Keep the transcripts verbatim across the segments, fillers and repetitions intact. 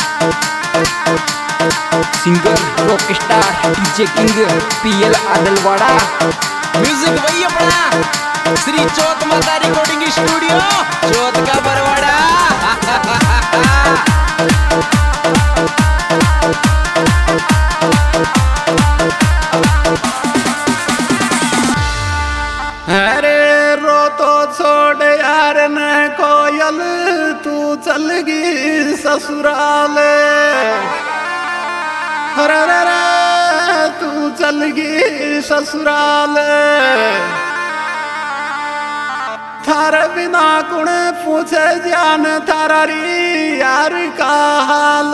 Singer rockstar DJ king P L Adalwada. Music वही अपना श्री चौथ माता रिकॉर्डिंग स्टूडियो चौथ का बरवाड़ा। अरे रो तो छोड़ यार न कोयल, तू चल गई ससुराल। अरे रे रे तू चल गई ससुराल। थारे बिना कुण पूछे जान थारा री यार का हाल।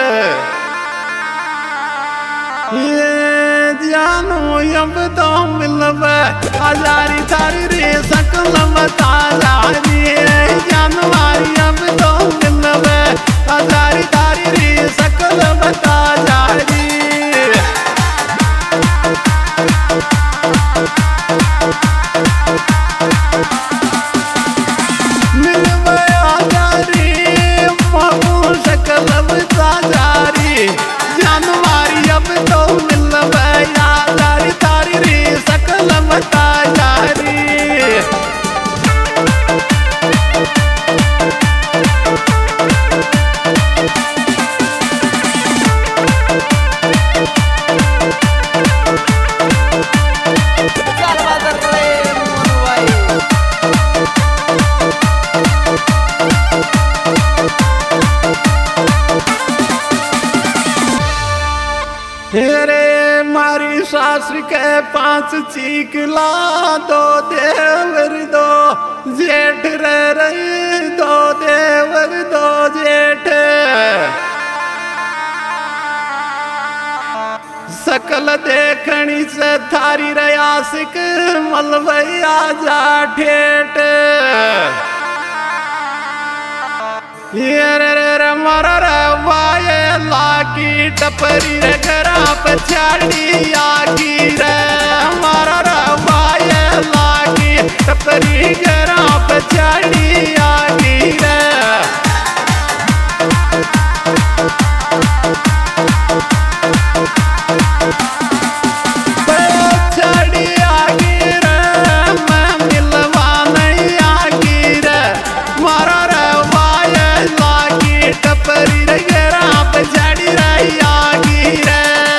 ये जानो अब तो मिलवे हजारी थारी रे सकल बता जारी। जानवारी अब तो मिलवे हजारी थारी रे सकल बता जारी। मिलवे हजारी महू सकल बता जारी। जानवारी अब तो मिलवे यादारी थारी रे सकल बता जारी। हेरे मारी सासुर के पांच चीकला, दो देवर दो जेठ रे रही। दो देवर दो जेठ सकल देखनी से थारी रयासिक मलवैया जा ठेठ। ये रे रे रे मर रे वाये लागी टपरी रे घरा पछाड़ी आगी रे। मर रे वाये लागी टपरी घरा पछाड़ी आगी रे। पछाड़ी आगी रे मैं मिलवा नहीं आगी रे। मर रे वाये लागी टपरी रे घरा पछाड़ी रे आगी रे।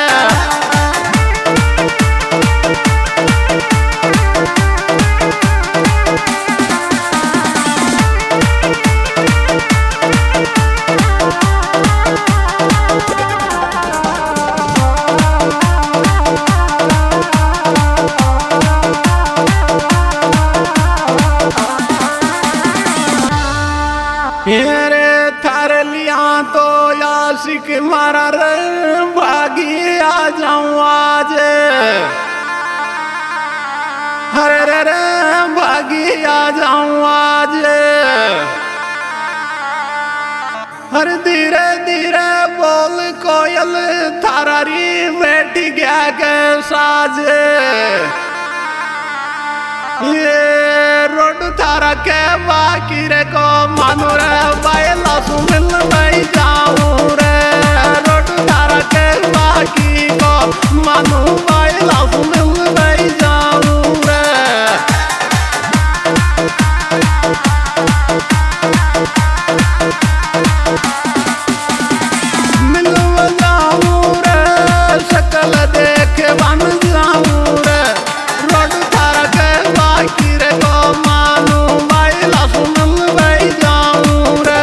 हेरे थार लिया तो यासिक मारा रे भागी आ जाऊं आज। हरे रे रे भागी आ जाऊं आज। हर धीरे धीरे बोल कोयल थारा री बैठ गया के साज। ये रोड थारा के बाकी रे को मानू रे बायला सु मिल नहीं जाऊं रे। रोड थारा के बाकी को मानू बायला सु मिल नहीं जाऊं रे। मिल जाऊं रे सकल देख बन जाऊं रे। रोड थारा के बाकी रे को मानू बायला सु मिल नहीं जाऊं रे।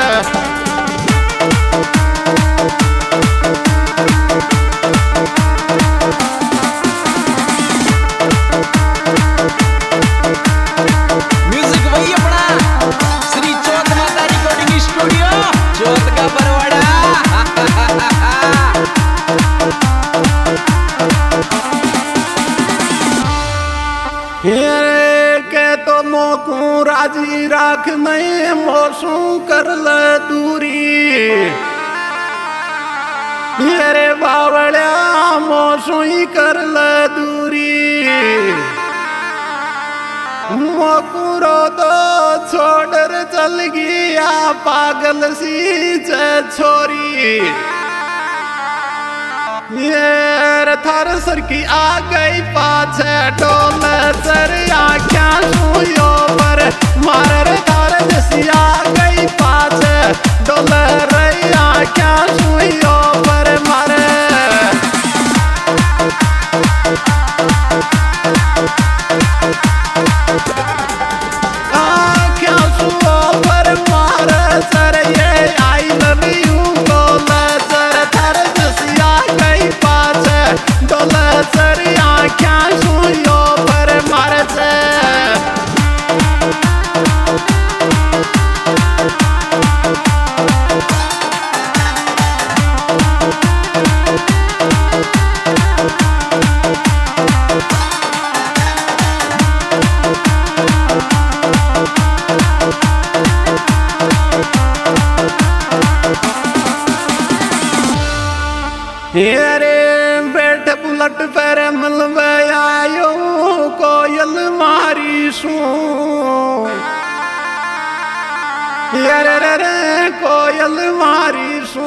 म्यूजिक वही अपना श्री चौथ माता रिकॉर्डिंग स्टूडियो चौथ का बरवाड़ा। हेरे के तो मोकू राजी राख नहीं मोसू कर ले दूरी। हेरे बावड़िया मोसू ही कर ले दूरी। मोकू रो दो छोड़ चल गया पागल सी छोरी ये थार सर की आ गई पाछे डोल सर आख्या सुयो पर मारे थार जैसी आ गई पाछे डोल रे आख्या सुयो पर मारे आख्या सुयो पर मारे सर ये आई लव यू डोल सर थार जैसी आ गई पाछे डोल सर आख्या सुयो पर मारे से अरे बैठ बुलट पर मलबे आयो कोयल मारी सू अरे रे रे कोयल मारी सू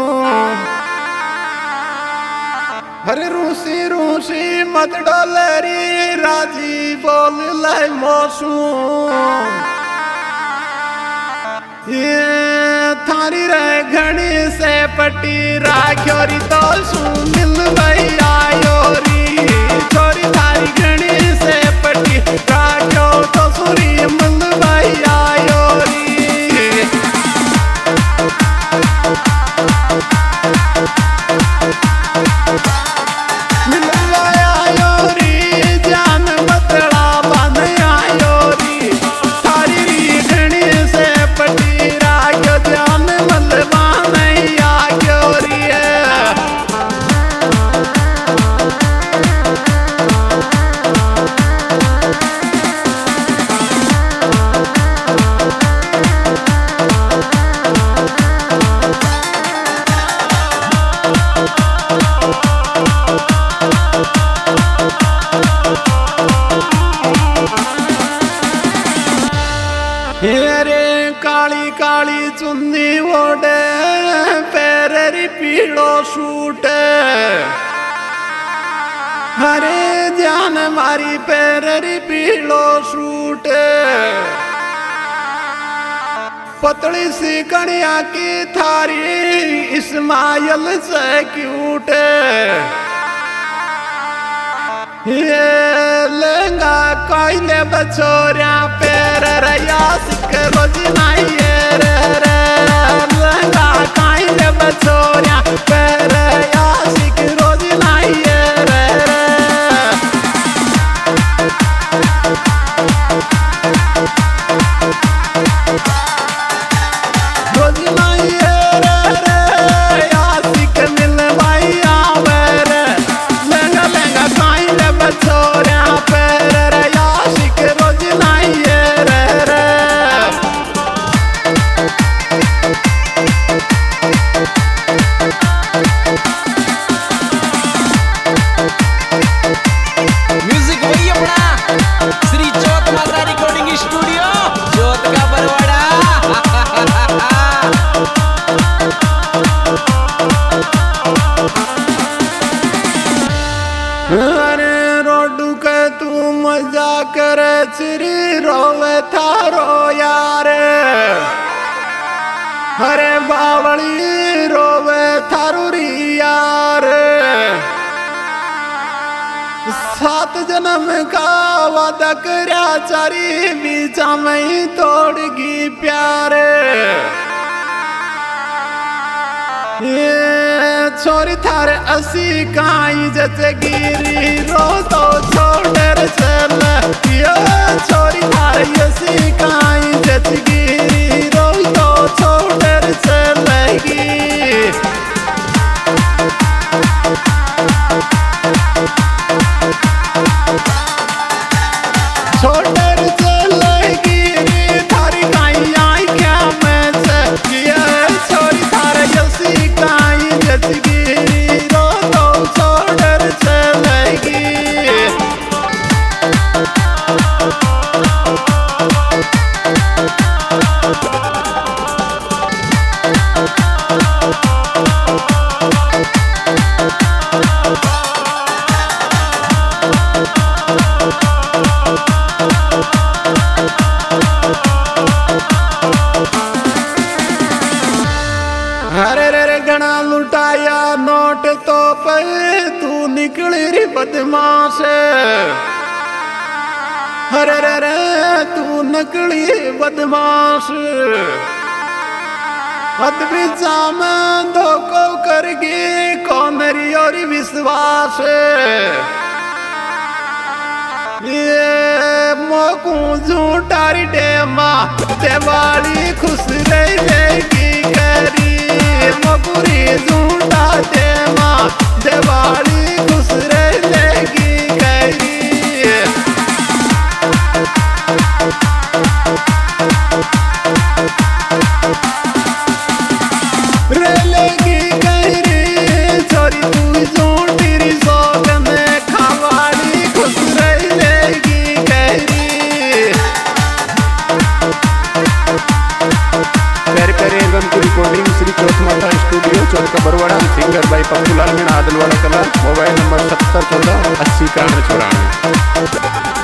अरे रूसी रूसी मत डोलरी राजी बोल ले मौसू ये थारी रे घड़ी से पटी राख्योरी तो सू मिल भई आयोरी छोरी थारी घड़ी से पटी राख्यो तो सूरी मिल भई आयोरी मिल भई आयोरी जान मतड़ा बन आयोरी थारी घड़ी से पटी राख्यो जान मलबा नहीं आयोरी हेरे काली काली चुन्नी ओढ़े पैरेरी पीड़ो सूट हरे जान मारी पैरेरी पीड़ो सूट पतली सी कणिया की थारी इस्माइल से क्यूट ये लहंगा कोयले बछोरिया पैर रया सिक रोज नाई रे रे लहंगा कोयले बछोरिया पैर रया सिक रोज नाई रे रे रोज नाई रे रे या सिक मिल भाई आवे रे लहंगा लहंगा कोयले बछोरिया पैर रया सिक रोज नाई रे रे म्यूजिक वही अपना श्री चौथ माता रिकॉर्डिंग स्टूडियो चौथ का बरवाड़ा अरे रोडू के तू मजा करे चिरी रोवे थारो यार अरे बावली रोवे थारूरी यार सात जन्म का वादा करया चारी बीचा में तोड़गी प्यार ये छोरी थारे असी काई जैसे गिरी रो तो छोड़ चल ये छोरी थारे असी काई जैसे गिरी रो तो छोड़ चलेगी छोड़ चलेगी थारी काई आई क्या मैं से ये छोरी थारे असी काई जैसे गिरी रो तो छोड़ चलेगी We'll be right back. अरे रे रे घना लुटाया नोट तो पे तू निकली री बदमाश अरे रे रे तू नकली बदमाश अद्विजा में धोखो करगी कौन मेरी और विश्वास ये मोकू झूठारी डेमा दिवाली खुश रह जाएगी करी मकुरी झूठा डेमा दिवाली खुश रह जाएगी करी रेलेगी करी छोरी तू झूठी री सोग में खावाड़ी खुश रह लेगी करी प्यारे प्यारे एल्बम की रिकॉर्डिंग श्री चौथ माता स्टूडियो चौथ बरवाड़ा सिंगर भाई पप्पूलाल मीणा आदलवाड़ा कला मोबाइल नंबर सत्तर चौदह अस्सी इक्यानवे चौरानवे।